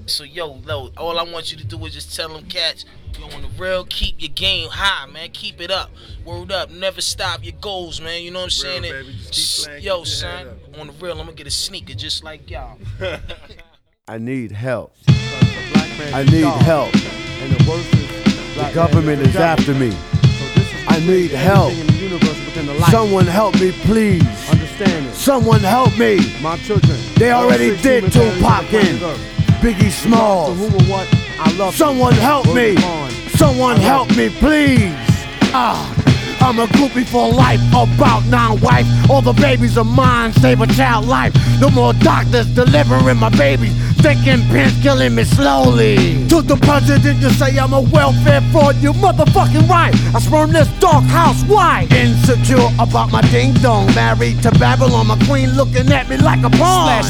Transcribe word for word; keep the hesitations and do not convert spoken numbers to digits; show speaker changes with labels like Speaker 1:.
Speaker 1: So yo, lo, all I want you to do is just tell them cats, yo, on the real, keep your game high, man. Keep it up. Word up. Never stop your goals, man. You know what I'm saying?
Speaker 2: Real, baby. Just keep playing,
Speaker 1: Yo,
Speaker 2: keep your head
Speaker 1: son,
Speaker 2: up.
Speaker 1: on the real, I'm gonna get a sneaker just like y'all.
Speaker 3: I need help. I need help. The government is after me. I need help. Someone help me, please.
Speaker 4: Understand it.
Speaker 3: Someone help me.
Speaker 4: My children.
Speaker 3: They already did Tupac and Biggie Smalls.
Speaker 4: Who or what I love.
Speaker 3: Someone help me. Someone help me, please. Ah. I'm a groupie for life, about non-wife. All the babies are mine, save a child life. No more doctors delivering my babies. Thinking pins killing me slowly. To the president, you say I'm a welfare fraud. You motherfucking right. I spurn this dark house white. Insecure about my ding dong. Married to Babylon, my queen looking at me like a pawn.